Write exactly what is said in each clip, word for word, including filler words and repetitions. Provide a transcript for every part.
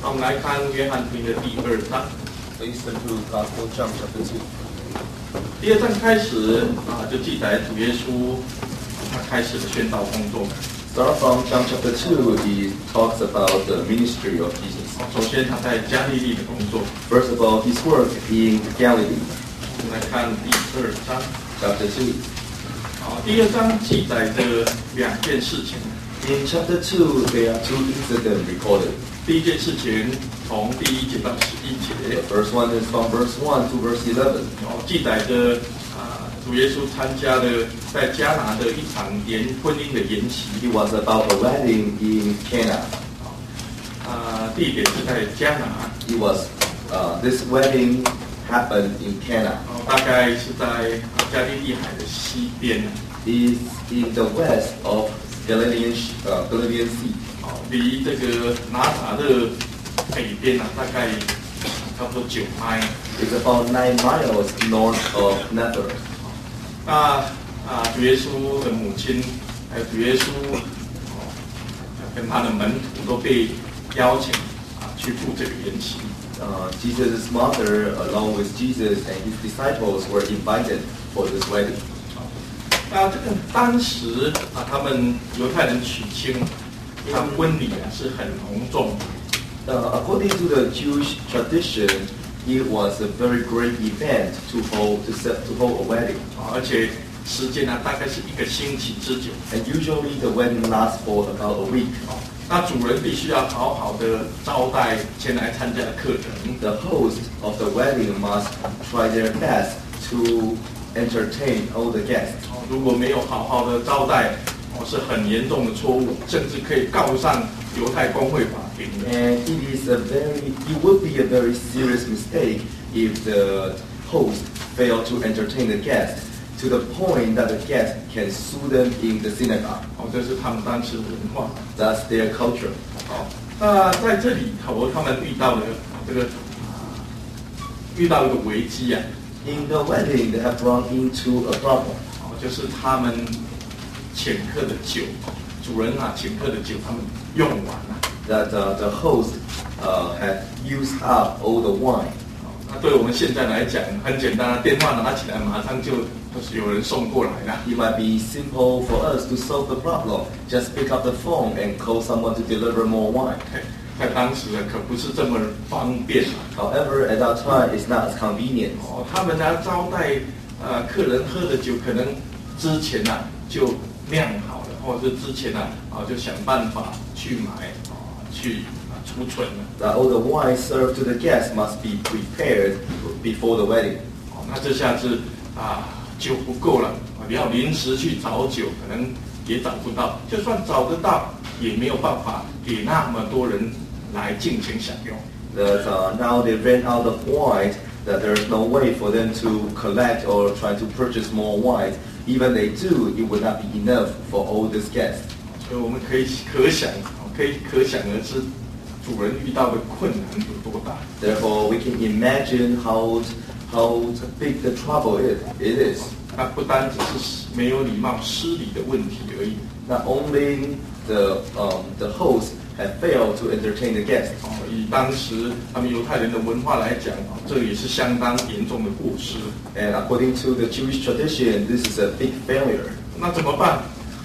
我们来看约翰福音的第二章。 Please turn to Gospel John chapter two. 第二章开始啊，就记载主耶稣他开始的宣道工作。 Start from John chapter two. He talks about the ministry of Jesus. 首先他在加利利的工作。 First of all, his work in Galilee. 我们来看第二章 chapter two. 啊，第二章记载着两件事情。 In chapter two, there are two incidents recorded. 第一件事情从第一节到十一节。 The first one is from verse one to verse eleven. 哦，记载着啊，主耶稣参加了在迦拿的一场延婚姻的筵席。 It was about a wedding in Cana. 啊，地点是在迦拿。 It was uh, this wedding happened in Cana. 哦，大概是在加利利海的西边。 Is in the west of Galilean uh, Galilean Sea. 哦，离这个拿撒勒北边啊，大概差不多九迈。 It's about nine miles north of Nazareth. 那啊，主耶稣的母亲还有主耶稣哦，跟他的门徒都被邀请啊去赴这个筵席。 Uh, Jesus' mother, along with Jesus and his disciples, were invited for this wedding. 那这个当时啊，他们犹太人娶亲，他婚礼啊是很隆重。 Uh, according to the Jewish tradition, it was a very great event to hold to set to hold a wedding. 而且时间呢，大概是一个星期之久。 And usually the wedding lasts for about a week. 那主人必须要好好的招待前来参加的客人。 The host of the wedding must try their best to entertain all the guests. 如果没有好好的招待，哦，是很严重的错误，甚至可以告上犹太公会法庭的。 And it is a very, it would be a very serious mistake if the host failed to entertain the guests to the point that the guests can sue them in the synagogue. 哦，这是他们当时的文化。 That's their culture. 好，那在这里，我他们遇到了这个遇到一个危机啊。 In the wedding, they have run into a problem. 哦，就是他们请客的酒，主人啊请客的酒，他们用完了。 That uh, the host uh, had used up all the wine. 那对我们现在来讲很简单，电话拿起来马上就就是有人送过来了。 It might be simple for us to solve the problem. Just pick up the phone and call someone to deliver more wine. 在当时可不是这么方便。 However, at that time, it's not as convenient. 哦，他们呢招待呃客人喝的酒，可能之前啊就酿好了，或者是之前啊啊就想办法去买啊去啊储存了。 That all the wine served to the guests must be prepared before the wedding. 哦，那这下子啊酒不够了，你要临时去找酒，可能也找不到。就算找得到，也没有办法给那么多人来尽情享用。 That uh, now they ran out of wine. That there's no way for them to collect or try to purchase more wine. Even they do, it would not be enough for all these guests. 所以我们可以可想，可以可想而知，主人遇到的困难有多大。 Therefore, we can imagine how how big the trouble it it is. 那不单只是没有礼貌、失礼的问题而已。 Not only the um, the host had failed to entertain the guests. 哦，以当时他们犹太人的文化来讲，哦，这也是相当严重的过失。 And according to the Jewish tradition, this is a big failure. 那怎么办？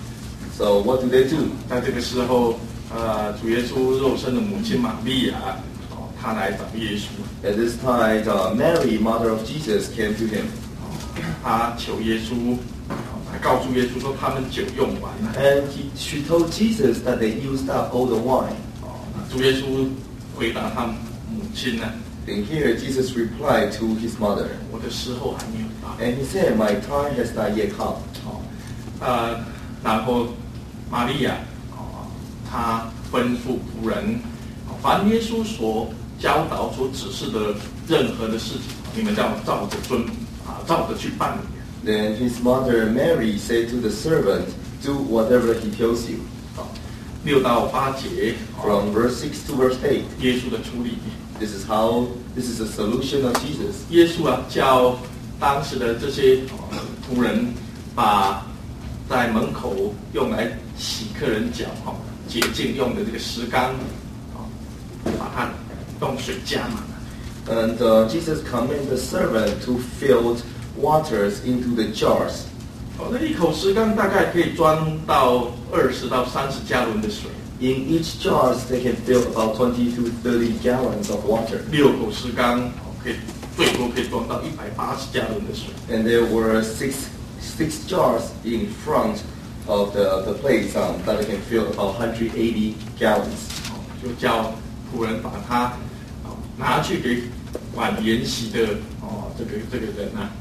So what do they do? 在这个时候，呃，主耶稣肉身的母亲玛利亚，哦，她来找耶稣。 At this time, uh, Mary, mother of Jesus, came to him. 她求耶稣，她告诉耶稣说他们酒用完了。 And he, she told Jesus that they used up all the wine. 哦，那主耶稣回答他母亲呢， And here Jesus replied to his mother. 我的时候还没有到。 And he said, my time has not yet come. 哦，呃，然后玛利亚，哦，她吩咐仆人，凡耶稣所教导、所指示的任何的事情，你们要照着遵啊，照着去办理。 Then his mother Mary said to the servant, do whatever he tells you. 好，六到八节， From verse six to verse eight. 耶稣的处理。 This is how, this is the solution of Jesus. 耶稣啊，叫当时的这些仆人把在门口用来洗客人脚、哈洁净用的这个石缸，啊，把它用水加满。 And uh, Jesus commanded the servant to fill waters into the jars. 哦，那一口石缸大概可以装到二十到三十加仑的水。 In each jars, they can fill about twenty to thirty gallons of water. 六口石缸哦，可以最多可以装到一百八十加仑的水。 And there were six six jars in front of the the place um, that can fill about one hundred eighty gallons. 哦，就叫仆人把它哦拿去给管筵席的哦这个这个人啊。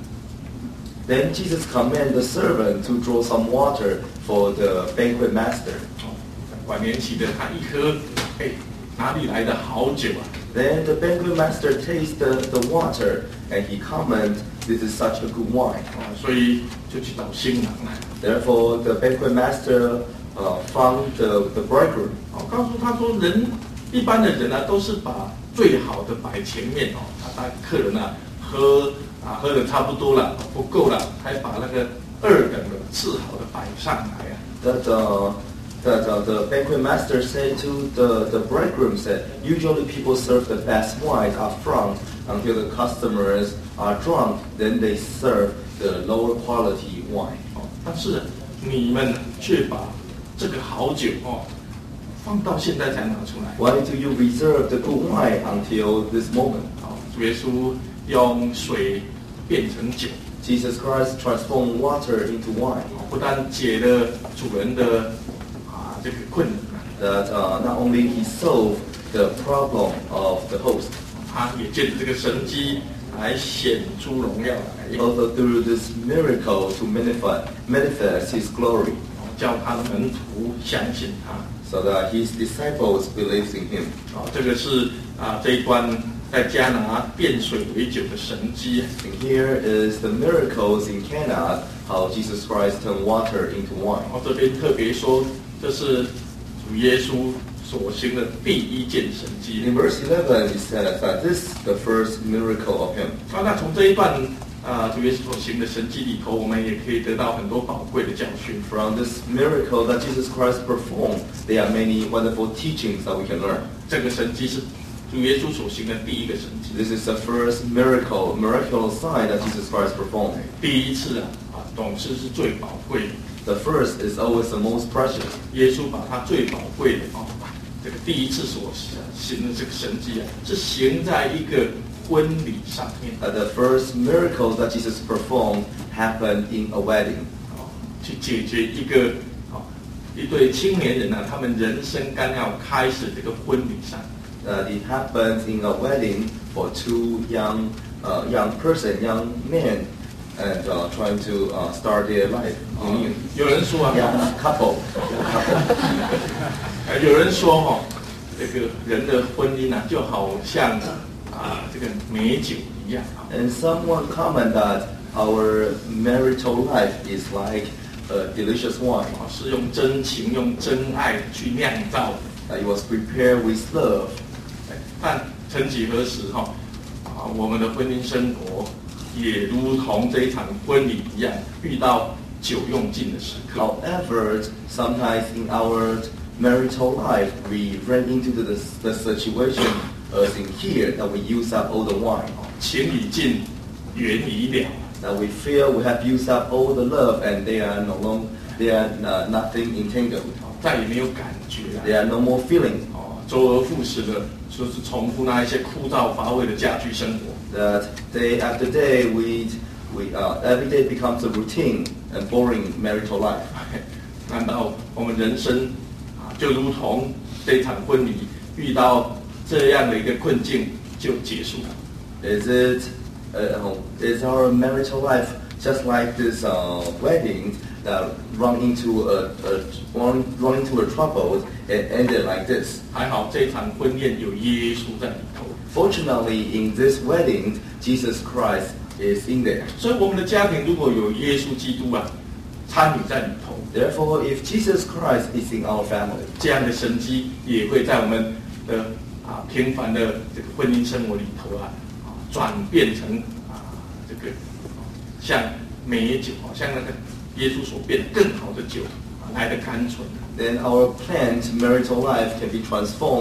Then Jesus commanded the servant to draw some water for the banquet master. 哦，管筵席的他一喝，哎，哪里来的好酒啊？ Then the banquet master tasted the, the water and he commented, "This is such a good wine." 哦，所以就去找新郎了。 Therefore, the banquet master uh, found the, the bridegroom. 哦，告诉他说，人一般的人啊，都是把最好的摆前面哦，他带客人啊喝啊喝的差不多了，不够了，还把那个二等的次好的摆上来啊。 That uh, that uh, the banquet master said to the, the bridegroom said, usually people serve the best wine up front until the customers are drunk, then they serve the lower quality wine. 哦，但是你们却把这个好酒哦放到现在才拿出来。 Why do you reserve the good wine until this moment? 哦，主耶稣用水变成酒， Jesus Christ transformed water into wine. 哦，不但解了主人的啊这个困难啊， That uh, not only he solved the problem of the host, 他也借着这个神机来显出荣耀来， also through this miracle to manifest, manifest his glory, 哦，叫他的门徒相信他。 so that his disciples believed in him. 哦，这个是啊这一段在迦拿变水为酒的神迹。 And here is the miracles in Cana, how Jesus Christ turned water into wine. 哦，这边特别说，这是主耶稣所行的第一件神迹。 In verse eleven, it says that this is the first miracle of him. 啊，那从这一段啊主耶稣所行的神迹里头，我们也可以得到很多宝贵的教训。 From this miracle that Jesus Christ performed, there are many wonderful teachings that we can learn. 这个神迹是主耶稣所行的第一个神迹， This is the first miracle, miraculous sign that Jesus Christ performed. 第一次啊啊总是是最宝贵的。 The first is always the most precious. 耶稣把他最宝贵的哦，这个第一次所行的这个神迹啊，是行在一个婚礼上面。 Uh, the first miracle that Jesus performed happened in a wedding. 哦，去解决一个哦一对青年人啊，他们人生刚要开始这个婚礼上。 Uh, it happened in a wedding for two young, uh, young person, young men, and uh, trying to uh, start their life 哦 union. 有人说啊， Young couple, young couple. 呃有人说哈、哦，这个人的婚姻啊，就好像啊这个美酒一样啊。 And someone comment that our marital life is like a delicious wine. 啊，是用真情、用真爱去酿造的。 Uh, it was prepared with love. 哎但曾几何时哈、啊，我们的婚姻生活也如同这一场婚礼一样，遇到酒用尽的时刻。 However, sometimes in our marital life, we ran into the, the situation as in here that we use up all the wine. 情已尽，缘已了。 That we feel we have used up all the love and they are no longer, they are uh, nothing entangled. 再也没有感觉 There 了。 are no more feeling. 哦，周而复始的，就是重复那一些枯燥乏味的家居生活。 That day after day, we, we uh, every day becomes a routine and boring marital life. 难道我们人生啊，就如同这场婚礼遇到这样的一个困境就结束了？ Is it, uh, is our marital life just like this uh, wedding that run into a, a run, run into a trouble and ended like this? 还好这场婚宴有耶稣在里头， Fortunately, in this wedding, Jesus Christ is in there. 所以我们的家庭如果有耶稣基督啊参与在里头， Therefore, if Jesus Christ is in our family, 这样的神迹也会在我们的啊平凡的这个婚姻生活里头啊啊转变成啊这个啊像美酒，好像那个耶稣所变更好的酒啊来的甘醇。 then our planned marital life can be transformed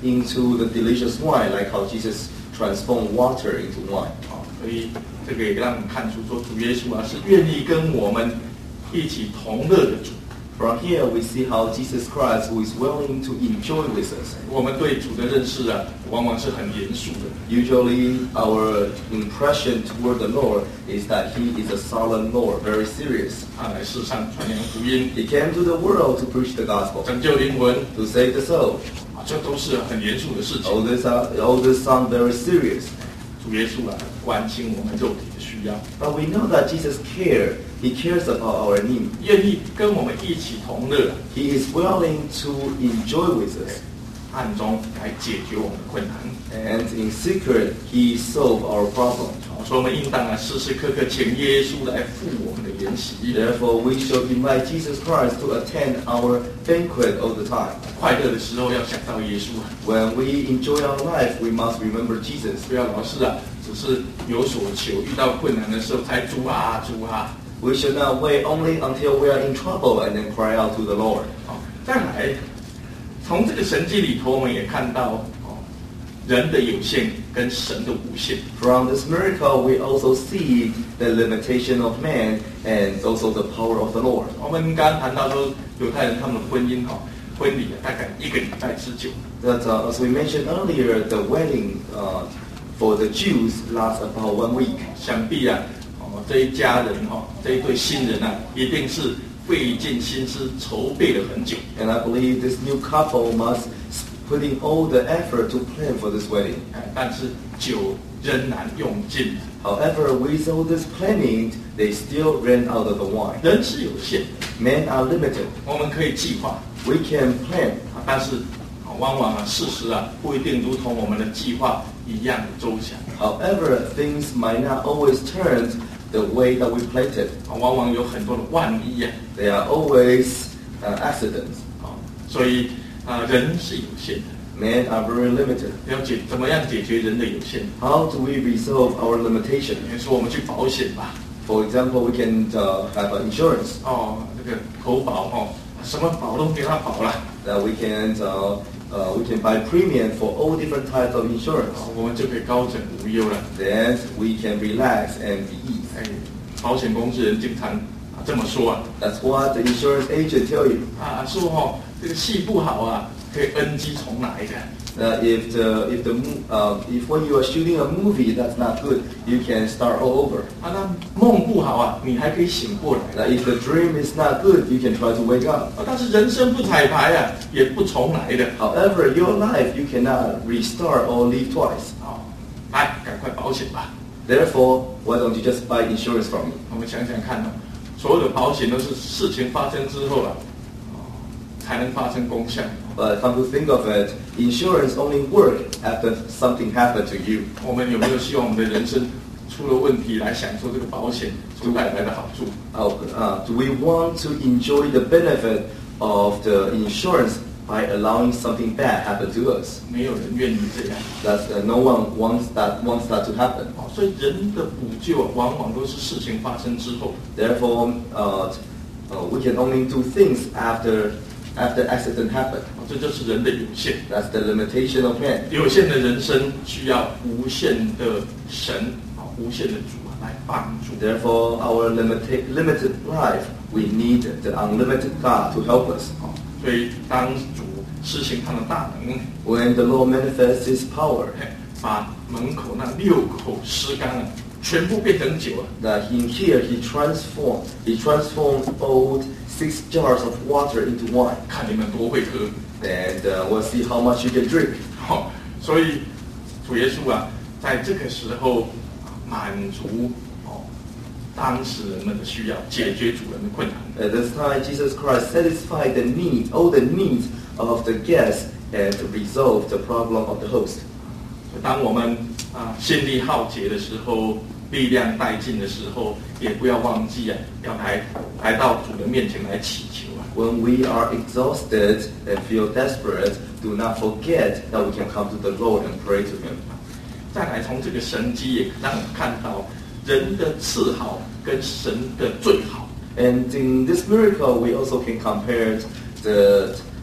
into the delicious wine, like how Jesus transformed water into wine. 哦，所以这个也让我们看出说，主耶稣啊是愿意跟我们一起同乐的主。 From here, we see how Jesus Christ, who is willing to enjoy with us. 我们对主的认识啊，往往是很严肃的。 Usually, our impression toward the Lord is that He is a solemn Lord, very serious. 他来世上传扬福音， He came to the world to preach the gospel, 拯救灵魂， to save the soul. 啊，这都是很严肃的事情。 All this, are, all this sound very serious. 主耶稣啊，关心我们肉体的需要， But we know that Jesus cares. He cares about our need. 愿意跟我们一起同乐， He is willing to enjoy with us. 暗中来解决我们的困难。 And in secret, He solved our problem. 好，所以我们应当啊，时时刻刻请耶稣来付我们的筵席。 Therefore, we shall invite Jesus Christ to attend our banquet all the time. 快乐的时候要想到耶稣啊， When we enjoy our life, we must remember Jesus. 不要老是啊，只是有所求，遇到困难的时候才主啊主啊。 We should not wait only until we are in trouble and then cry out to the Lord. 好，再来，从这个神迹里头，我们也看到哦，人的有限跟神的无限。 From this miracle, we also see the limitation of man and also the power of the Lord. 我们刚刚谈到说，犹太人他们的婚姻哈、哦，婚礼啊大概一个礼拜之久。 That, uh, as we mentioned earlier, the wedding uh, for the Jews lasts about one week. 想必啊，哦这一家人哈、哦，这一对新人啊，一定是费尽心思筹备了很久。 And I believe this new couple must put in all the effort to plan for this wedding. 哎，但是酒仍然用尽。 However, with all this planning, they still ran out of the wine. 人是有限的， Men are limited. 我们可以计划 We can plan, 啊，但是啊，往往啊，事实啊，不一定如同我们的计划一样的周详。 however, things might not always turn the way that we planned it. 啊，往往有很多的万一啊， There are always uh, accidents. 啊，所以啊，人是有限的。 Men are very limited. 要解怎么样解决人的有限？ How do we resolve our limitation? 比如说，我们去保险吧， For example, we can uh, have an insurance 哦，这个投保哦，什么保都给他保了， that we can uh, uh, we can buy premium for all different types of insurance. 啊，我们就可以高枕无忧了。 Then we can relax and be easy. 哎，保险公司人经常啊这么说啊， That's what the insurance agent tell you. 啊说哦，这个戏不好啊，可以 N G 重来的。 Uh, if the if the mo- uh, if when you are shooting a movie that's not good, you can start all over. 啊，那梦不好啊，你还可以醒过来的。 That if the dream is not good, you can try to wake up. 啊，但是人生不彩排啊，也不重来的。 However, your life you cannot restart or live twice. 哦，来，赶快保险吧。 Therefore, why don't you just buy insurance from me? 我们想想看哦，所有的保险都是事情发生之后啊，哦，才能发生功效。 But come to think of it, insurance only work after something happened to you. 我们有没有希望我们的人生出了问题来享受这个保险所带来的好处？ Uh, uh, do we want to enjoy the benefit of the insurance by allowing something bad happen to us? 没有人愿意这样。 That uh, no one wants that wants that to happen. 哦，所以人的补救啊，往往都是事情发生之后。 Therefore, uh, uh, we can only do things after after accident happened. 哦，这就是人的有限。 That's the limitation of man. 有限的人生需要无限的神啊，无限的主啊来帮助。 Therefore, our limited limited life, we need the unlimited God to help us. 哦，所以当主施行他的大能， When the Lord manifests His power, 嘿把门口那六口石缸啊，全部变成酒啊， that in here He transformed He transformed old six jars of water into wine. 看你们多会喝。 And uh, we'll see how much you can drink. 哦，所以主耶稣啊，在这个时候啊满足哦当时人们的需要，解决主人的困难。 At this time, Jesus Christ satisfied the need, all the needs of the guests, and resolved the problem of the host. 当我们啊心力耗竭的时候，力量殆尽的时候，也不要忘记啊，要来来到主的面前来祈求啊。 When we are exhausted and feel desperate, do not forget that we can come to the Lord and pray to Him. 再来从这个神迹也让我们看到人的次好跟神的最好。 And in this miracle, we also can compare the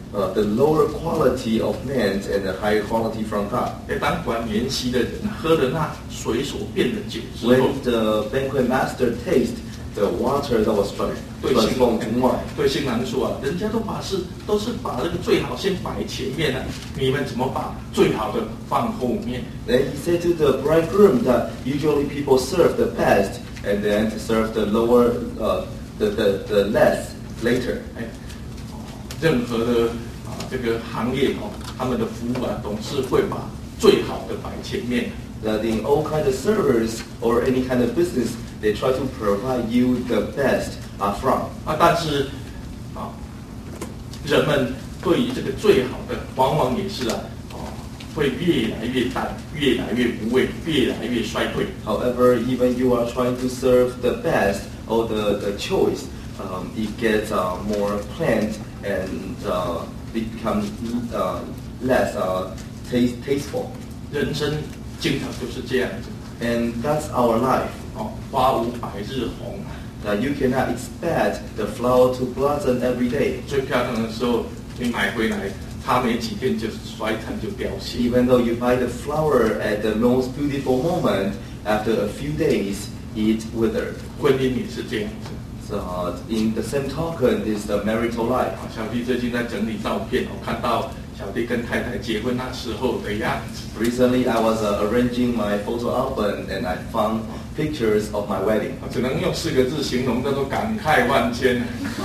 uh, the lower quality of man and the higher quality from God. 哎，当管筵席的人喝了那水所变的酒之后， When the banquet master tasted the water that was trans- 对新 transformed to wine, 对新郎说啊，人家都把是都是把这个最好先摆前面啊，你们怎么把最好的放后面？ then he said to the bridegroom that usually people serve the best and then serve the lower, uh, the, the, the less later. 哎，任何的啊这个行业哦，他们的服务啊，总是会把最好的摆前面。 That in all kinds of servers or any kind of business, they try to provide you the best up front. 啊，但是啊，人们对于这个最好的，往往也是啊，哦，会越来越淡，越来越无味，越来越衰退。 However, even you are trying to serve the best or the, the choice, um, it gets uh, more planned and uh, it becomes uh, less uh, taste, tasteful. 人生经常就是这样子， And that's our life. 哦，花无百日红， That you cannot expect the flower to blossom every day. 最漂亮的时候你买回来，它没几天就衰残就凋谢。 Even though you buy the flower at the most beautiful moment, after a few days, it withered. 婚姻也是这样子。 So uh, in the same token is the marital life. 啊，小弟最近在整理照片，我看到小弟跟太太结婚那时候的样子。 Recently, I was uh, arranging my photo album and I found pictures of my wedding. 啊只能用四个字形容，叫做感慨万千。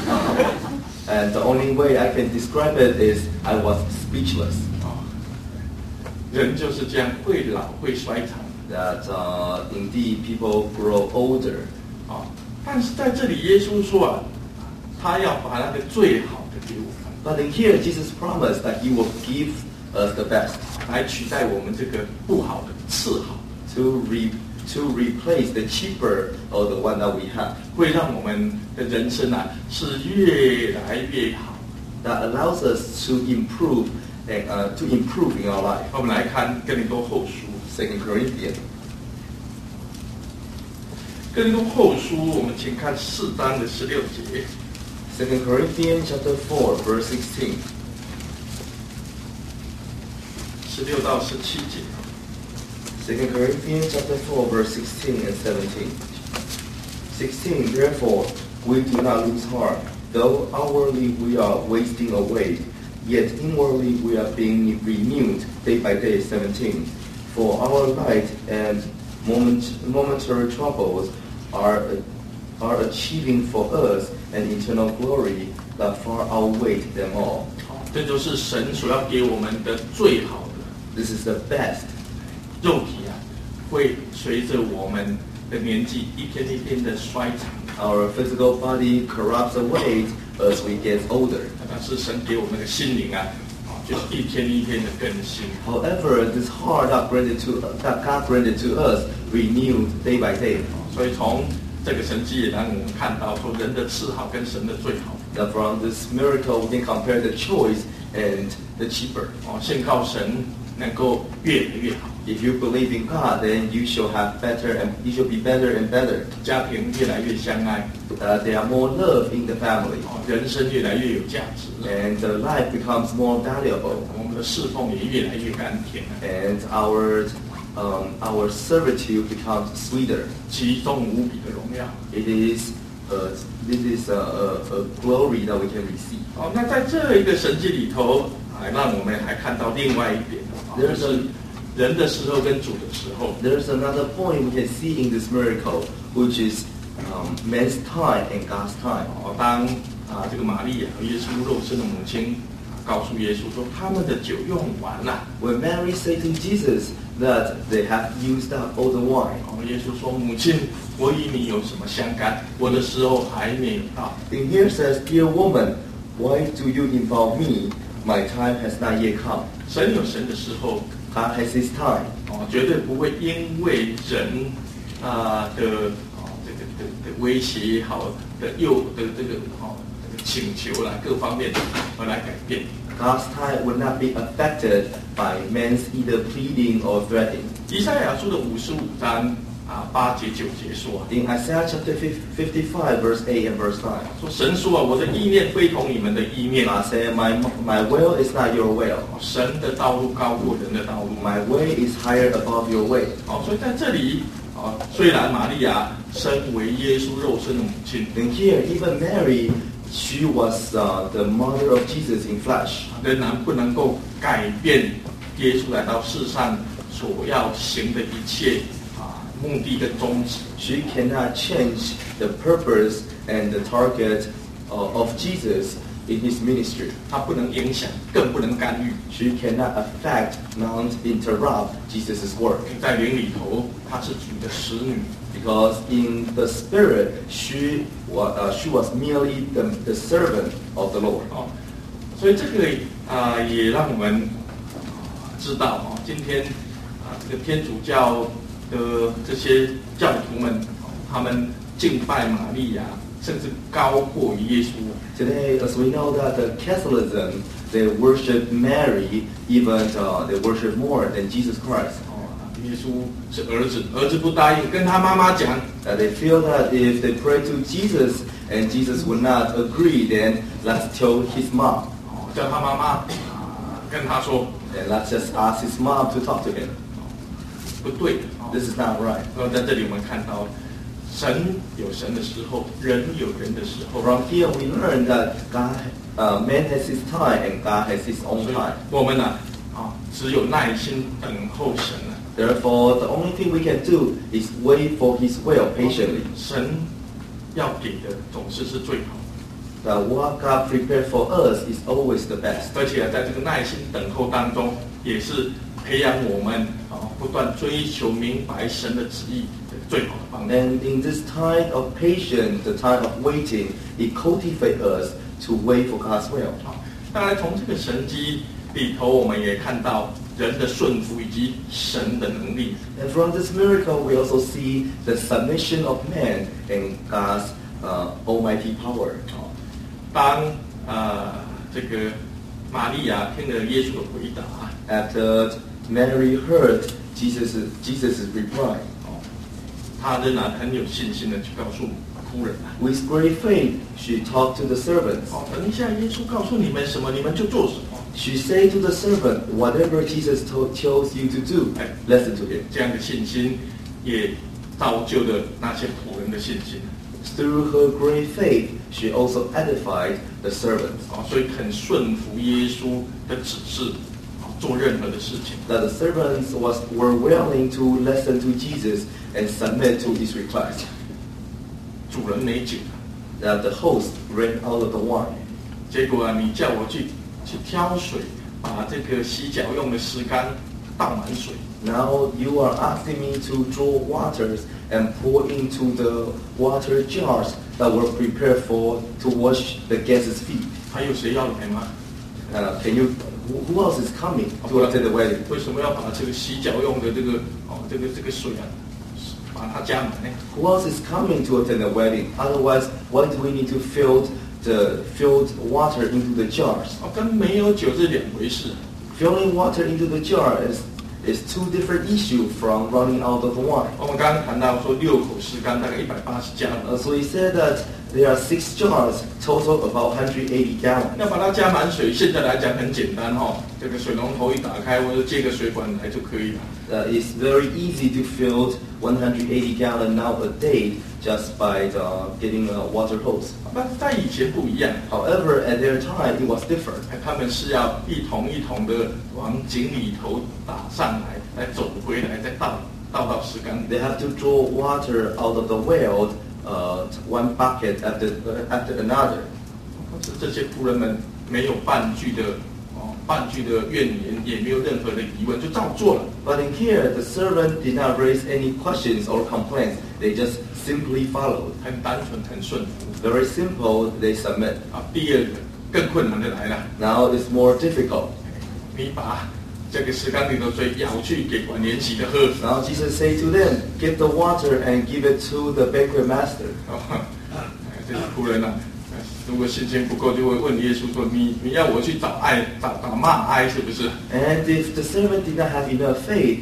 And the only way I can describe it is I was speechless. 啊，人就是这样，会老会衰残。 That uh, indeed people grow older. 啊，但是在这里耶稣说啊，他要把那个最好的给我们， But in here, Jesus promised that He will give us the best 来取代我们这个不好的次好， to re to replace the cheaper or the one that we have. 会让我们的人生啊是越来越好。 That allows us to improve and uh, to improve in our life. 我们来看哥林多后书， Second Corinthians. 哥林多后书，我们请看四章的十六节。 Second Corinthians chapter four, verse sixteen. 十六到十七节， Second Corinthians chapter four, verse sixteen and seventeen. Sixteen. Therefore, we do not lose heart, though outwardly we are wasting away, yet inwardly we are being renewed day by day. Seventeen. For our light and moment, momentary troubles are are achieving for us an eternal glory that far outweighs them all. 这就是神所要给我们的最好的。 This is the best. 肉体啊，会随着我们的年纪一天一天的衰残。 Our physical body corrupts away as we get older. 但是神给我们的心灵啊，啊，就是一天一天的更新。 However, this heart that granted to that God granted to us renewed day by day. 所以从这个神迹也让我们看到，说人的次好跟神的最好。 That from this miracle we can compare the choice and the cheaper. 哦，信靠神能够越来越好， If you believe in God, then you shall have better and you shall be better and better. 家庭越来越相爱， Uh, there are more love in the family, 哦，人生越来越有价值， and the life becomes more valuable, 我们的侍奉也越来越甘甜， and our um, our servitude becomes sweeter. 其中无比的荣耀。 It is uh, this is a, a, a glory that we can receive. 哦，那在这一个神迹里头，还让我们还看到另外一点，哦就是人的时候跟主的时候。 There's another point we can see in this miracle, which is um, man's time and God's time. 哦，当啊这个玛利亚和耶稣肉身的母亲啊告诉耶稣说他们的酒用完了， When Mary said to Jesus that they have used up all the wine, 哦，耶稣说母亲，我与你有什么相干？我的时候还没有到。 in here says, "Dear woman, why do you involve me? My time has not yet come." 神有神的时候， God has His time. 哦，绝对不会因为人啊、的哦这个的的威胁也好，的诱的这个哦这个请求啦各方面而来改变。 God's time will not be affected by man's either pleading or threatening. 以赛亚书的五十五章啊八节九节说啊， In Isaiah chapter fifty-five, verse eight and verse nine, 说神说啊，我的意念非同你们的意念， God said, my, my will is not your will. 神的道路高过人的道路。 My way is higher above your way. 哦，所以在这里啊，虽然玛利亚身为耶稣肉身的母亲， And here, even Mary, she was uh, the mother of Jesus in flesh. 仍然不能够改变耶稣来到世上所要行的一切啊目的跟宗旨。 She cannot change the purpose and the target uh, of Jesus in his ministry. 他不能影响，更不能干预。 She cannot affect, not interrupt Jesus' work. 在灵里头，她是主的使女。 Because in the spirit, she was, uh, she was merely the, the servant of the Lord. 哦，所以这个啊、呃、也让我们、呃、知道哦，今天啊、呃、这个天主教的这些教徒们，哦、他们敬拜玛利亚，甚至高过于耶稣。 Today, as we know that the Catholicism, they worship Mary, even uh, they worship more than Jesus Christ. 哦，耶稣是儿子，儿子不答应，跟他妈妈讲， Uh, they feel that if they pray to Jesus and Jesus would not agree, then let's tell his mom. 哦，叫他妈妈啊、跟他说， And let's just ask his mom to talk to him. 不对的。哦， This is not right. 那么在这里我们看到，神有神的时候，人有人的时候。 From here we learn that God, uh, man has his time and God has his own 所以 time. 我们呢、啊，只有耐心等候神啊。 Therefore, the only thing we can do is wait for his will patiently. 神要给的总是是最好的， That what God prepared for us is always the best. 而且在这个耐心等候当中，也是培养我们啊不断追求明白神的旨意的最好的方法。 And in this time of patience, the time of waiting, it cultivates us to wait for God's will. 好，当然从这个神迹里头，我们也看到人的顺服以及神的能力。 And from this miracle, we also see the submission of man and God's uh, almighty power. 好，当呃这个玛利亚听了耶稣的回答， After Mary heard Jesus' Jesus' reply, 哦，她仍然很有信心的去告诉仆人啊。 with great faith, she talked to the servants. 哦，等一下，耶稣告诉你们什么，你们就做什么。 She said to the servant, whatever Jesus told, tells you to do, listen to him. 这样的信心也造就了那些仆人的信心。 Through her great faith, she also edified the servants. 哦，所以很顺服耶稣的指示，哦，做任何的事情。 That the servants was, were willing to listen to Jesus and submit to his request. 主人没酒， That the host ran out of the wine. 结果啊，你叫我去去挑水，把这个洗脚用的石缸倒满水。 Now you are asking me to draw waters and pour into the water jars that were prepared for to wash the guests' feet. 还有谁要来吗？ Uh, can you? Who who else is coming to attend the wedding? 为什么要把这个洗脚用的这个哦这个这个水啊，把它加满呢？ Who else is coming to attend the wedding? Otherwise, why do we need to fill the filled water into the jars? 哦，跟没有酒是两回事。 Filling water into the jar is is two different issues from running out of wine. 我们刚刚谈到说六口石缸大概一百八十加仑， Uh, so he said that there are six jars, total about one hundred eighty gallons. 要把它加满水，现在来讲很简单哈、哦，这个水龙头一打开，或者接个水管来就可以了。 Uh, it's very easy to fill one hundred eighty gallon nowadays just by the, getting a water hose. 但是在以前不一样， However, at their time, it was different. 他们是要一桶一桶的往井里头打上来，来走回来，再倒倒到石缸里。 They have to draw water out of the well, uh, one bucket after uh, after another. 这些仆人们没有半句的哦，半句的怨言，也没有任何的疑问，就照做了。 But in here, the servant did not raise any questions or complaints. They just simply followed. 很单纯，很顺服 Very simple, they submit. 啊。第二个更困难的来了， Now it's more difficult. 你把这个石缸里的水舀去给管筵席的喝。 Now Jesus said to them, get the water and give it to the banquet master. 哦，这些仆人啊，如果信心不够，就会问耶稣说：“你你要我去找爱，找找骂哀是不是？” And if the servant did not have enough faith,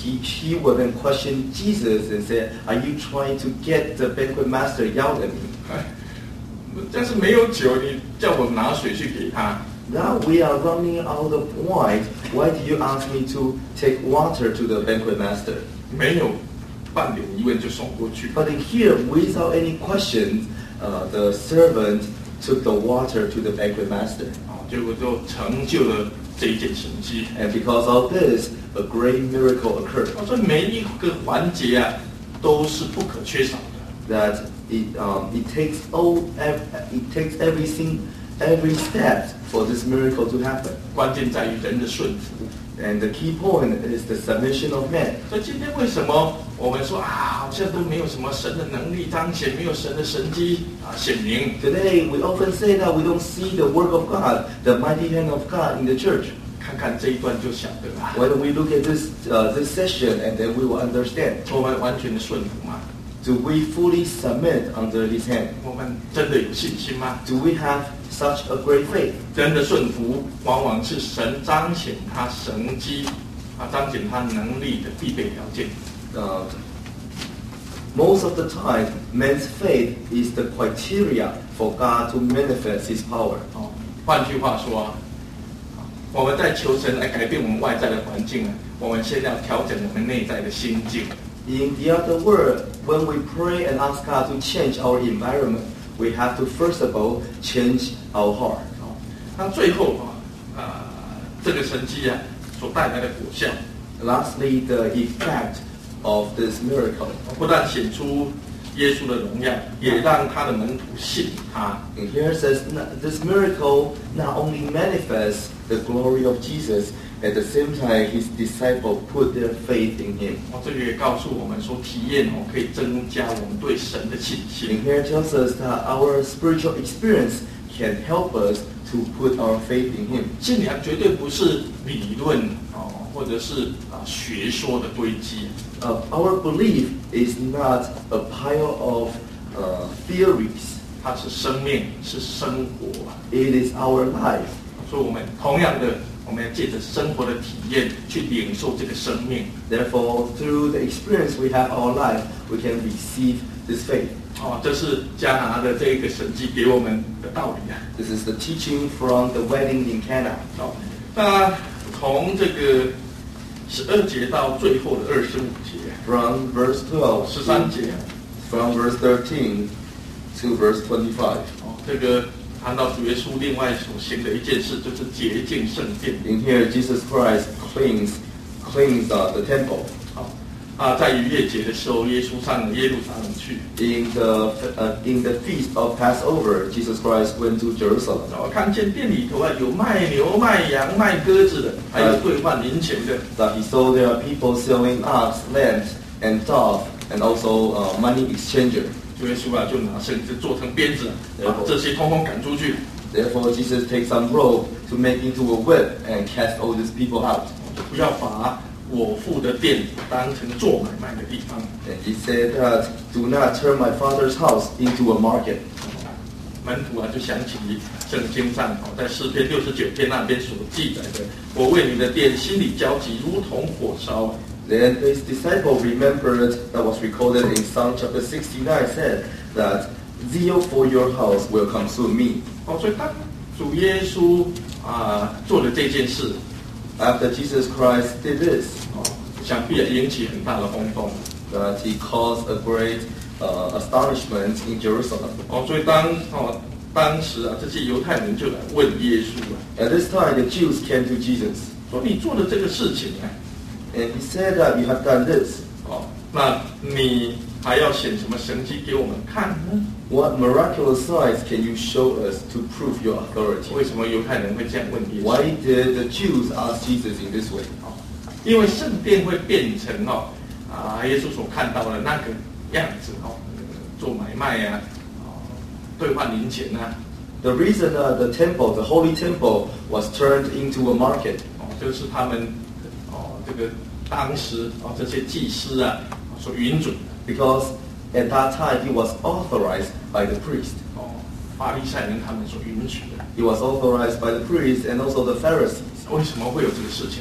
he, he would then question Jesus and say, "Are you trying to get the banquet master yelled at me?" 但是没有酒，你叫我拿水去给他。 Now we are running out of wine. Why do you ask me to take water to the banquet master? 没有半点疑问就送过去。 But in here, without any question, uh, the servant took the water to the banquet master. 啊，结果就成就了这一件神迹。 And because of this, a great miracle occurred. 所以每一个环节啊，都是不可缺少的。 That it um, it takes all ev- it takes everything every step for this miracle to happen. 关键在于人的顺服。 And the key point is the submission of man. 所以今天为什么我们说啊，好像都没有什么神的能力彰显，没有神的神迹啊显明？ Today, we often say that we don't see the work of God, the mighty hand of God in the church. 看看这一段就晓得了。 When we look at this uh, this session, and then we will understand. 我们完全的顺服吗？ Do we fully submit under His hand? 我们真的有信心吗？ Do we have such a great faith? 人的顺服往往是神彰显他神迹啊，彰显他能力的必备条件。 Uh, most of the time, man's faith is the criteria for God to manifest His power. 哦，换句话说啊，我们在求神来改变我们外在的环境啊，我们先要调整我们内在的心境。 In the other word, when we pray and ask God to change our environment, we have to first of all change our heart. 哦，那最后啊，啊、这个神迹啊所带来的果效， Lastly, the effect of this miracle. 不但显出耶稣的荣耀，也让他的门徒信他。 And here it says, this miracle not only manifests the glory of Jesus, at the same time, His disciples put their faith in Him. 哦，这个也告诉我们说，体验哦可以增加我们对神的信 And 心。 here it tells us that our spiritual experience can help us to put our faith in Him. 信仰绝对不是理论哦，或者是啊学说的堆积。 Uh, our belief is not a pile of uh, theories. 它是生命，是生活。 It is our life. 所以，我们同样的，我们要借着生活的体验去领受这个生命。 Therefore, through the experience we have our life, we can receive this faith. 哦，这是加拿的这个神迹给我们的道理啊。 This is the teaching from the wedding in Cana. 哦，那从这个十二节到最后的二十五节， From verse twelve, 十三节， from verse thirteen to verse twenty-five. 哦，这个谈到主耶稣另外所行的一件事，就是洁净圣殿。 In here, Jesus Christ cleans, cleans uh, the temple. 好，啊，在逾越节的时候，耶稣上了耶路撒冷去。 In the uh, in the feast of Passover, Jesus Christ went to Jerusalem. 我看见店里头啊，有卖牛、卖羊、卖鸽子的，还有兑换银钱的。 That he saw there are people selling ox, lambs, and dove, and also uh, money exchanger. 主耶稣啊，就拿绳子做成鞭子，把这些通通赶出去。 Therefore, Jesus takes some rope to make into a whip and cast all these people out. 就不要把我父的店当成做买卖的地方。 And he said that, "Do not turn my father's house into a market." 门徒啊，就想起圣经上哦，在诗篇六十九篇那边所记载的：“我为你的殿心里焦急，如同火烧。” Then his disciple remembered that was recorded in Psalm chapter sixty-nine said that zeal for your house will consume me. 哦，所以当主耶稣啊做了这件事， After Jesus Christ did this, 哦，想必也引起很大的轰动。 that he caused a great uh, astonishment in Jerusalem. 哦，所以当哦当时啊，这些犹太人就来问耶稣啊， At this time, the Jews came to Jesus, 说你做的这个事情啊， and he said that you have done this. 哦，那你还要显什么神迹给我们看呢？ What miraculous signs can you show us to prove your authority? 为什么犹太人会这样问耶稣？ Why did the Jews ask Jesus in this way? 哦，因为圣殿会变成哦啊，耶稣所看到的那个样子哦，做买卖呀、啊，哦，兑换零钱啊， The reason uh, the temple, the holy temple, was turned into a market 哦，就是他们哦这个当时哦这些祭司啊所允准的 because at that time it was authorized by the priest. 哦，法利赛人他们所允许的。 It was authorized by the priest and also the Pharisees. 为什么会有这个事情？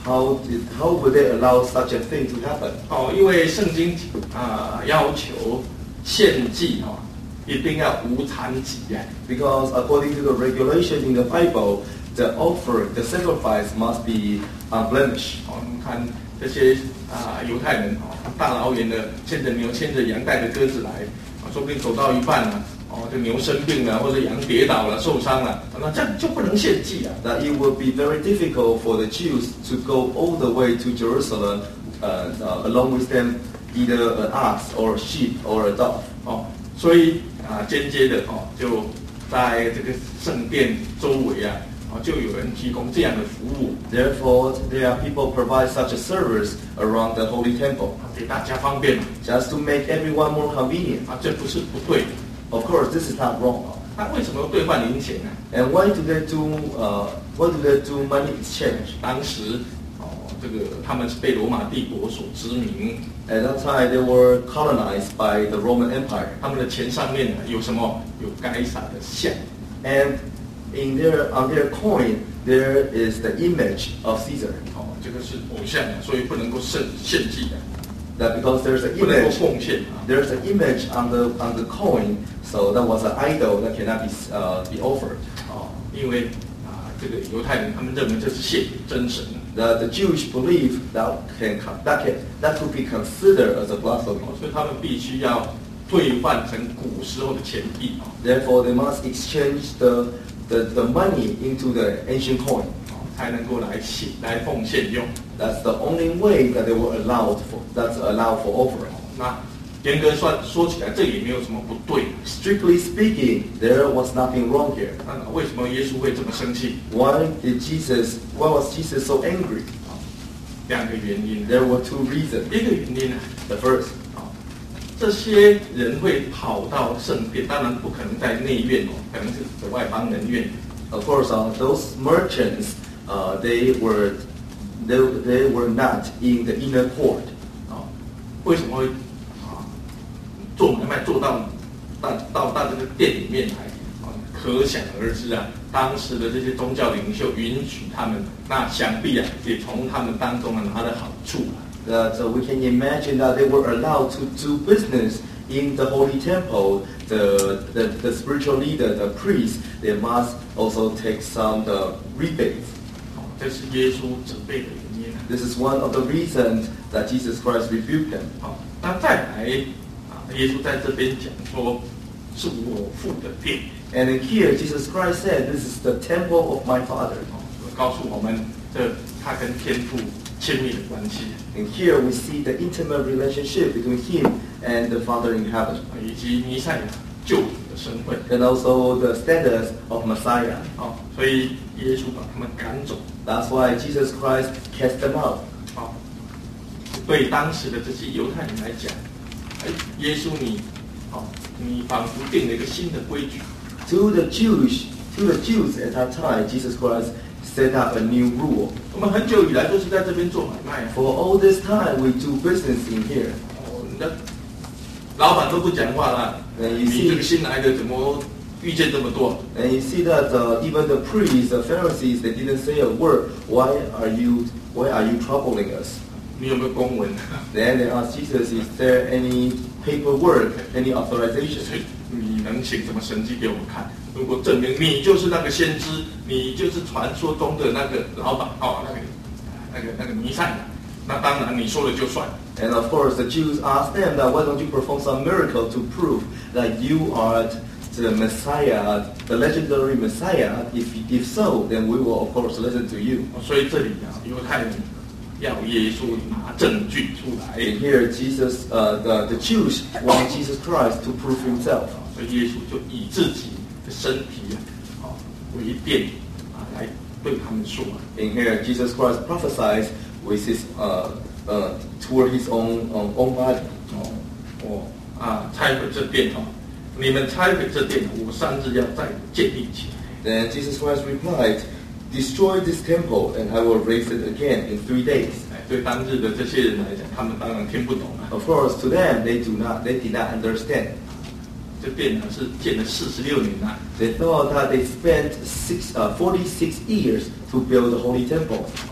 how did, how would they allow such a thing to happen? 哦，因为圣经啊、呃、要求献祭哦，一定要无残疾呀。 Because according to the regulation in the Bible, the offering, the sacrifice must be unblemished. 哦，你看这些啊、呃、犹太人哦，大老远的牵着牛、牵着羊、带着鸽子来，啊，说不定走到一半了。哦，这牛生病了，或者羊跌倒了、受伤了，那这样就不能献祭啊。 That it would be very difficult for the Jews to go all the way to Jerusalem, uh, uh, along with them, either an ox or a sheep or a dove. 哦，所以啊，间接的哦，就在这个圣殿周围啊，哦，就有人提供这样的服务。 Therefore, there are people provide such a service around the holy temple, 给大家方便 just to make everyone more convenient. 啊，这不是不对的。 Of course, this is not wrong. 那为什么要兑换零钱呢？ And why do they do? Uh, why do they do money exchange? 当时哦，这个他们是被罗马帝国所殖民， At that time, they were colonized by the Roman Empire, 他们的钱上面呢有什么？有该撒的像。 and in their on their coin there is the image of Caesar. 哦，这个是偶像啊，所以不能够献献祭的， That because there's an 不能够 image, 奉献啊。 there's an image on the on the coin, so that was an idol that cannot be uh, be offered. 哦，因为啊，这个犹太人他们认为这是献给真神的。 The, the Jewish believe that can that can that could be considered as a blasphemy. 哦，所以他们必须要兑换成古时候的钱币啊， Therefore, they must exchange the the, the money into the ancient coin. 哦，才能够来献来奉献用。 That's the only way that they were allowed for. That's allowed for offering. 那严格算说起来，这也没有什么不对。 Strictly speaking, there was nothing wrong here. 那为什么耶稣会这么生气？ Why did Jesus? Why was Jesus so angry? 两个原因。 There were two reasons. 一个原因呢， The first, 啊，这些人会跑到圣殿，当然不可能在内院哦，可能是在外邦人院。 of course, uh, those merchants, uh, they were they, they were not in the inner court. 啊，为什么会啊做买卖做到到到到这个店里面来？啊，可想而知啊，当时的这些宗教领袖允许他们，那想必啊也从他们当中啊拿了好处啊。 That uh, we can imagine that they were allowed to do business in the holy temple. The, the, the spiritual leader, the priest, they must also take some the rebates. 哦，这是耶稣责备的原因啊。 This is one of the reasons that Jesus Christ rebuked them. 好，那再来啊，耶稣在这边讲说，是我父的殿。 And in here, Jesus Christ said, "This is the temple of my Father." 哦，告诉我们这他跟天父亲密的关系， And here we see the intimate relationship between Him and the Father in heaven, 啊以及弥赛亚救主的身份。 and also the status of Messiah. 哦，所以耶稣把他们赶走。 That's why Jesus Christ cast them out. 哦，对当时的这些犹太人来讲，哎，耶稣你，哦，你仿佛定了一个新的规矩。 To the Jews, to the Jews at that time, Jesus Christ set up a new rule. 我们很久以来都是在这边做买卖啊。 For all this time, we do business in here. 哦，你的老板都不讲话了， And you 你这个 see, 新来的怎么遇见这么多？ and you see that uh, even the priests, the Pharisees, they didn't say a word. Why are you, why are you troubling us? 你有没有公文？ Then they asked Jesus, "Is there any paperwork, any authorization?" 所以你能行什么神迹给我们看？如果证明你就是那个先知，你就是传说中的那个老板哦，那个那个那个弥赛亚，那当然你说了就算。 And of course, the Jews asked them that, "Why don't you perform some miracle to prove that you are the Messiah, the legendary Messiah? If if so, then we will of course listen to you." 所以这里啊，犹太人要耶稣拿证据出来， And here, Jesus, uh, the the Jews want Jesus Christ to prove Himself. 所以耶稣就以自己的身体啊为殿啊来对他们说。 In here, Jesus Christ prophesies with His uh, uh, toward His own um, own body. 哦，我啊拆毁这殿哦，你们拆毁这殿，我三日要再建立起来。 Then Jesus Christ replied, "Destroy this temple, and I will raise it again in three days." 哎，对当日的这些人来讲，他们当然听不懂啊。 Of course, to them, they do not, they did not understand. 这殿呢是建了四十六年啊， They thought that they spent six, uh, forty-six years to build the holy temple. 哦，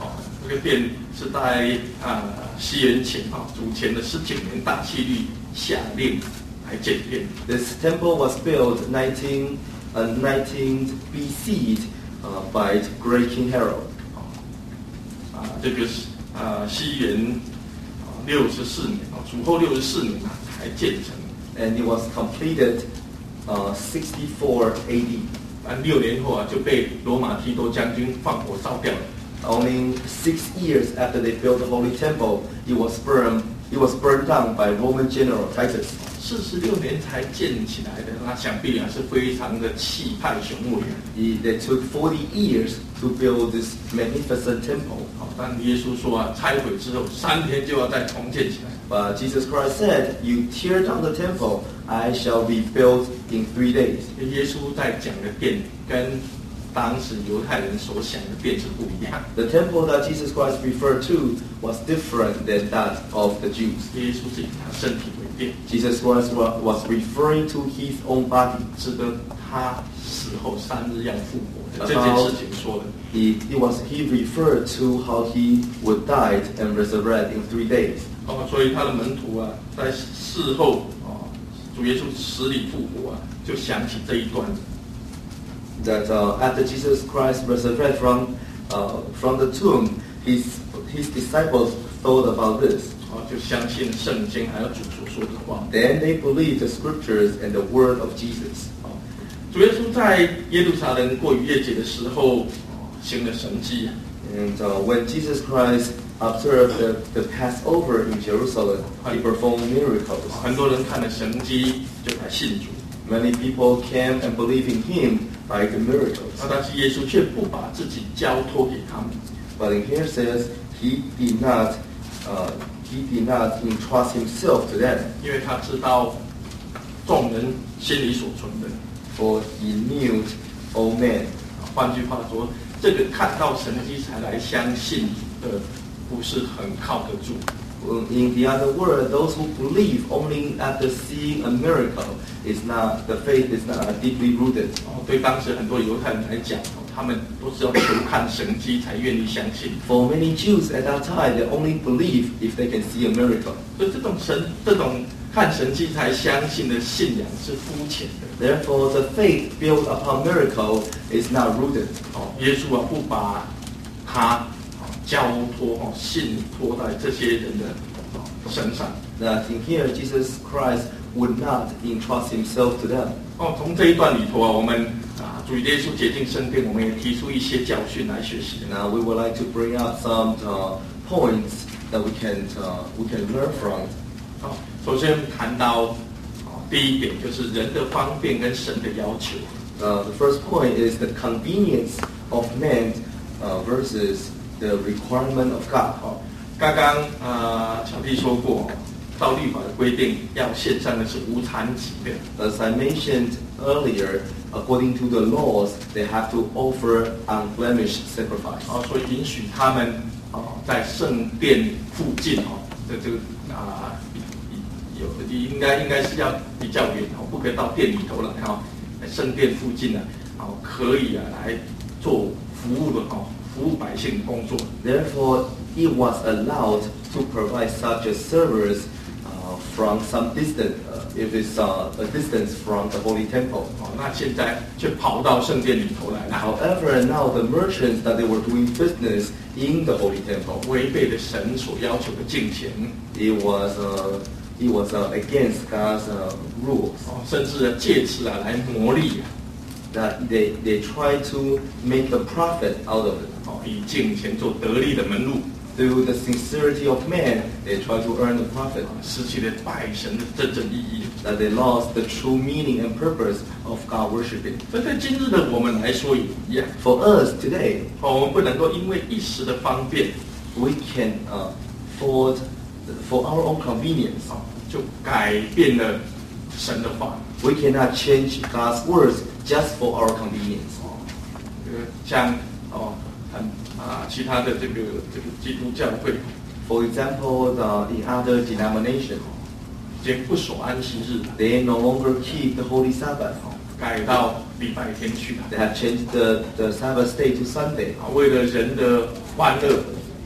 这个殿是在啊、呃、西元前啊主前的十九年大希律下令来建殿。 This temple was built nineteen uh, nineteen B C uh, by Great King Herod. 啊，这个是啊西元啊六十四年啊，主后六十四年啊才建成。 And it was completed uh, sixty-four A D. 但六年后啊就被罗马提多将军放火烧掉了。 Only six years after they built the Holy Temple, it was burned. It was burned down by Roman General Titus. 四十六年才建起来的，那想必啊是非常的气派雄伟。 It, they took forty years to build this magnificent temple. 好，但耶稣说啊，拆毁之后三天就要再重建起来。 But Jesus Christ said, "You tear down the temple, I shall rebuild in three days." 耶稣在讲的殿跟当时犹太人所想的殿是不一样。 The temple that Jesus Christ referred to was different than that of the Jews. 耶稣是以他身体为殿， Jesus Christ wa- was referring to his own body. 指的他死后三日要复活的这件事情说的。 He, it was he referred to how he would die and resurrect in three days. 哦，所以他的门徒啊，在事后哦，主耶稣死里复活啊，就想起这一段。 That uh, after Jesus Christ resurrected from uh, from the tomb, his his disciples thought about this. 哦，就相信圣经还有主所说的话。 Then they believed the scriptures and the word of Jesus. 哦，主耶稣在耶路撒冷过逾越节的时候，哦，行了神迹。 And uh, when Jesus Christ observed the, the Passover in Jerusalem, he performed miracles. 很多人看了神迹就来信主。 Many people came and believed in him by the miracles. 那但是耶稣却不把自己交托给他们。 But in here says he did not uh, he did not entrust himself to them, 因为他知道众人心里所存的。 for he knew all men. 换句话说，这个看到神迹才来相信主的，不是很靠得住。 In the other word, those who believe only after seeing a miracle is not the faith is not deeply rooted. 哦，对当时很多犹太人来讲，哦，他们都是要求看神迹才愿意相信。 For many Jews at that time, they only believe if they can see a miracle. 所以这种神这种看神迹才相信的信仰是肤浅的。 Therefore, the faith built upon miracle is not rooted. 哦，耶稣啊，不把他哦交托哦信托在这些人的哦身上。 That in here, Jesus Christ would not entrust himself to them. 哦，从这一段里头啊，我们啊主耶稣洁净圣殿，我们也提出一些教训来学习。 Now, we would like to bring out some uh, points that we can uh, we can learn from. 哦，首先谈到哦第一点就是人的方便跟神的要求。 Uh, the first point is the convenience of man uh, versus the requirement of God. 哦，刚刚呃小弟说过，照律法的规定，要献上的是无残疾的。 As I mentioned earlier, according to the laws, they have to offer unblemished sacrifice. 哦，所以允许他们哦在圣殿附近哦的这个啊、有应该应该是要比较远哦，不可以到店里头来哈、哦，在圣殿附近呢，哦可以啊来做服务的哦，服务百姓的工作。 Therefore, it was allowed to provide such a service uh, from some distance, uh, if it's uh, a distance from the Holy Temple. 哦，那现在却跑到圣殿里头来了， However, now the merchants that they were doing business in the Holy Temple, 违背了神所要求的敬虔， it was uh, it was uh, against God's uh, rules. 哦，甚至借此啊来牟利啊， That they they try to make a profit out of it. 哦，以敬虔做得利的门路， Through the sincerity of man, they try to earn the profit. 失去了拜神的真正意义。 That they lost the true meaning and purpose of God worshiping. 所以对今日的我们来说也一样， For us today, 哦，我们不能够因为一时的方便， we can uh, for for our own convenience, 哦，就改变了神的话。 we cannot change God's words just for our convenience. 哦，这个像哦很啊其他的这个这个基督教会 For example, the, in other denominations, 已经不守安息日， they no longer keep the Holy Sabbath. 哦，改到礼拜天去了。 They have changed the, the Sabbath day to Sunday. 啊，为了人的欢乐，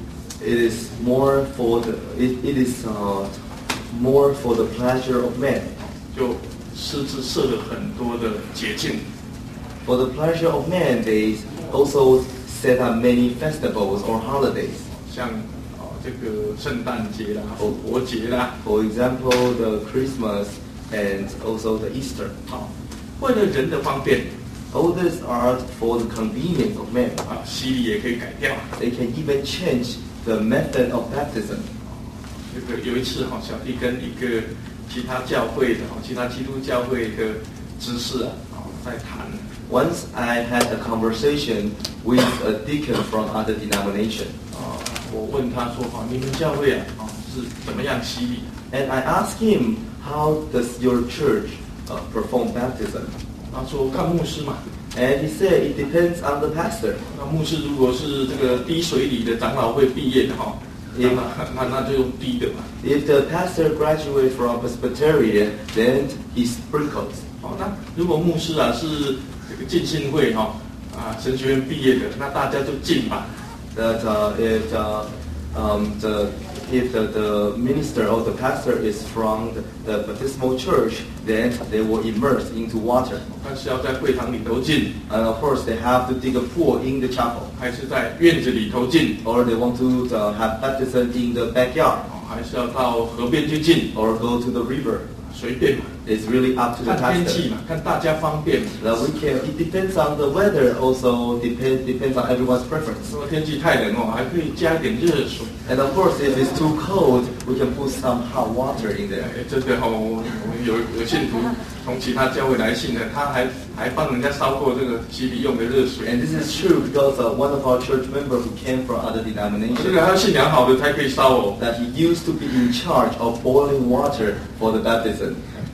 it is more for the it, it is uh, more for the pleasure of man. 就狮子设了很多的节庆。 For the pleasure of man, they also set up many festivals or holidays. 像哦这个圣诞节啦、复活节啦， For example, the Christmas and also the Easter. 好，为了人的方便 All these are for the convenience of man. 啊，洗礼也可以改掉。 They can even change the method of baptism. 这个有一次哈，小弟跟一个其他教会的哈，其他基督教会的执事啊，哦在谈。 Once I had a conversation with a deacon from other denomination. 啊，我问他说哈，你们教会啊，哦是怎么样洗礼？ And I asked him, how does your church uh, perform baptism? 他说看牧师嘛。 And he said, it depends on the pastor. 那牧师如果是这个低水里的长老会毕业的哈，那那那就用低的嘛。 If the pastor graduates from Presbyterian, then he sprinkles. 好，那如果牧师啊是这个浸信会哈啊神学院毕业的，那大家就浸吧。 That uh, if uh, um, the if the, the minister or the pastor is from the, the baptismal church, then they will immerse into water. 但是要在会堂里头浸， And of course, they have to dig a pool in the chapel, 还是在院子里头浸， or they want to uh, have baptism in the backyard, 哦，还是要到河边去浸， or go to the river. 随便嘛， It's really up to the 看天气 pastor. 嘛，看大家方便嘛。 The we can, it depends on the weather. Also depends depends on everyone's preference. 如果天气太冷哦，还可以加一点热水。 And of course, if it's too cold, we can put some hot water in there. 哎，真的哦，我们有有信徒从其他教会来信的，他还还帮人家烧过这个洗礼用的热水。 And this is true because uh, one of our church members who came from other 这 denominations, 个他信仰好的才可以烧哦。 that he used to be in charge of boiling water for the baptism.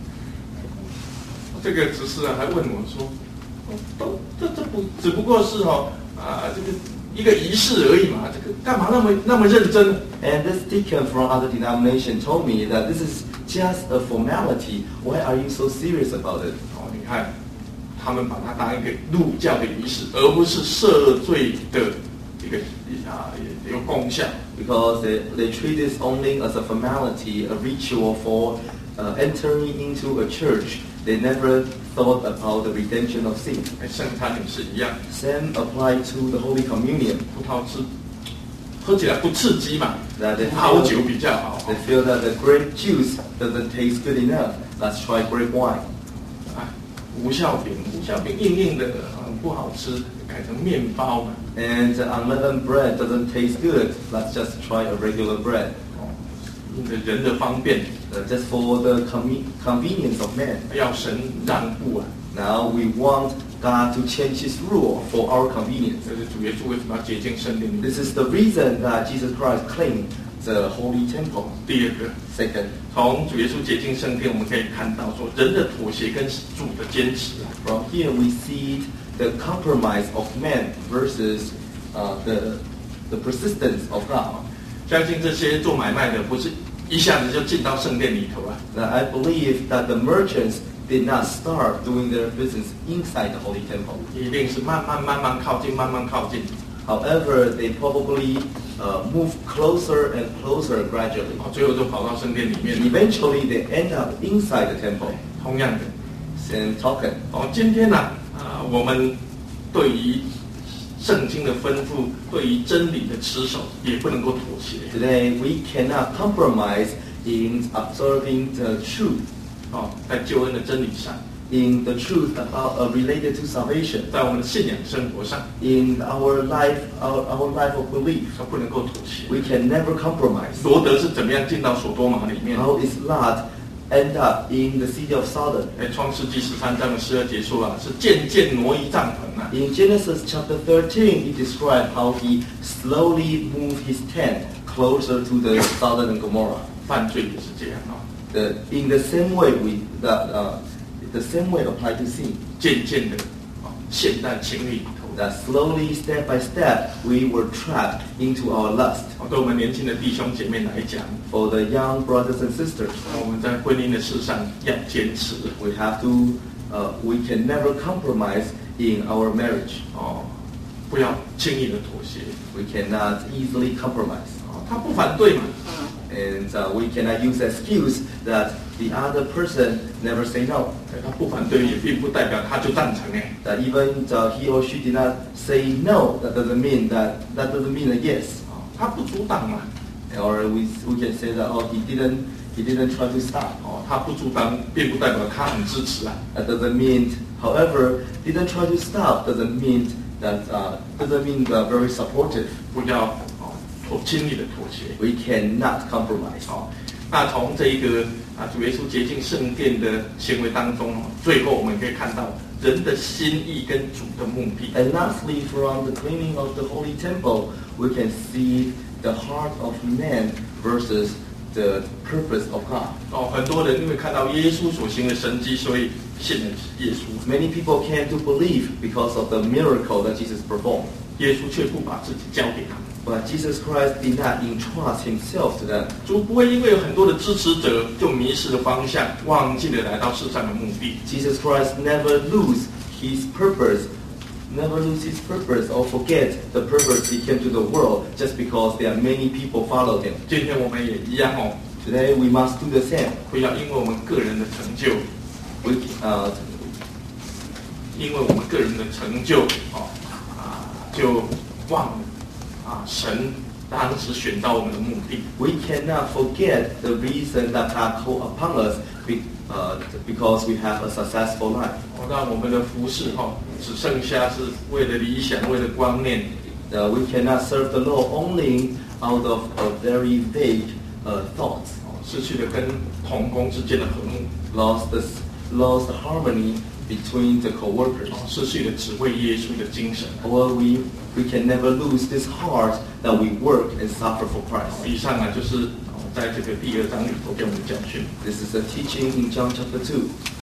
这个执事啊，还问我说，哦都这这不只不过是哦啊这个一个仪式而已嘛，这个干嘛那么那么认真？ And this deacon from other denomination told me that this is just a formality. Why are you so serious about it? 哦，你看，他们把它当一个入教的仪式，而不是赦罪的一个啊有功效。 Because they, they treat this only as a formality, a ritual for uh, entering into a church. They never thought about the redemption of sin. 哎，圣餐也是一样， Same applied to the Holy Communion. 葡萄汁喝起来不刺激嘛， That they 葡萄酒 feel, 比较好。 they feel that the grape juice doesn't taste good enough. Let's try grape wine. 啊，无效饼，无效饼硬硬的，很不好吃，改成面包嘛。 And unleavened bread doesn't taste good. Let's just try a regular bread. 哦，因为人的方便， Uh, just for the conve- convenience of man. 要神让步啊。 Now we want God to change His rule for our convenience. 这是主耶稣为什么要洁净圣殿里？ This is the reason that Jesus Christ claimed the holy temple. 第二个， Second, 从主耶稣洁净圣殿，我们可以看到说人的妥协跟主的坚持啊。 from here we see the compromise of man versus uh, the the persistence of God. 相信这些做买卖的不是一下子就进到圣殿里头啊， Now, I believe that the merchants did not start doing their business inside the holy temple. 一定是慢慢慢慢靠近，慢慢靠近。 However, they probably uh, move closer and closer gradually. 哦，最后就跑到圣殿里面。 Eventually, they end up inside the temple. 同样的， Same token. 哦，今天呢、啊，啊，我们对于圣经的吩咐，对于真理的持守，也不能够妥协。 Today, we cannot compromise in observing the truth, 哦，在救恩的真理上， in the truth about uh, related to salvation, 在我们的信仰生活上， in our life, our, our life of belief. 都不能够妥协。 We can never compromise. 罗德是怎么样进到索多玛里面？ How is Lot end up in the city of Sodom? 在创世纪十三章的十二节说啊，是渐渐挪移帐篷啊。 In Genesis chapter thirteen, it describes how he slowly moved his tent closer to the Sodom and Gomorrah. 犯罪也是这样啊， The, in the same way, we that uh, the same way applied to sin. 渐渐的啊，陷在情欲里头。 That slowly, step by step, we were trapped into our lust. 哦，对我们年轻的弟兄姐妹来讲， For the young brothers and sisters, 我们在婚姻的事上要坚持 we have to, uh, we can never compromise in our marriage. 哦，不要轻易的妥协。 We cannot easily compromise. 哦， 反对嘛。 And uh, we cannot use excuse that the other person never say no. 他不反对也并不代表他就赞成哎。 That even uh, he or she did not say no, that doesn't mean that that doesn't mean a yes. 他不阻挡嘛。 Or we we can say that oh he didn't he didn't try to stop. 哦，他不阻挡，并不代表他很支持啊。 That doesn't mean, however, didn't try to stop doesn't mean that uh, doesn't mean uh, very supportive. 不要哦妥轻易的妥协。 We cannot compromise. 哦，那从这一个啊主耶稣洁净圣殿的行为当中，最后我们可以看到人的心意跟主的目的。 And lastly, from the cleaning of the holy temple, we can see the heart of man versus the purpose of God. 哦，很多人因为看到耶稣所行的神迹，所以信了耶稣。 Many people came to believe because of the miracle that Jesus performed. 耶稣却不把自己交给他们。 But Jesus Christ did not entrust himself to them. 主不会因为有很多的支持者就迷失了方向，忘记了来到世上的目的。 Jesus Christ never lose his purpose, never lose his purpose or forget the purpose he came to the world just because there are many people follow him. 今天我们也一样哦， Today we must do the same. 不要因为我们个人的成就， We, uh, 因为我们个人的成就哦啊，就忘了啊神当时选到我们的目的。 we cannot forget the reason that God called upon us be, uh, because we have a successful life. 哦，让我们的服侍哈、哦，只剩下是为了理想，为了观念。 Uh, we cannot serve the Lord only out of a very vague uh, thoughts. 哦，失去了跟同工之间的和睦， Lost the, lost the harmony between the co-workers. 哦，失去了只为耶稣的精神。 Or we, we can never lose this heart that we work and suffer for Christ. 以上呢，就是哦在这个第二章里头给我们的教训。 This is a teaching in John chapter two.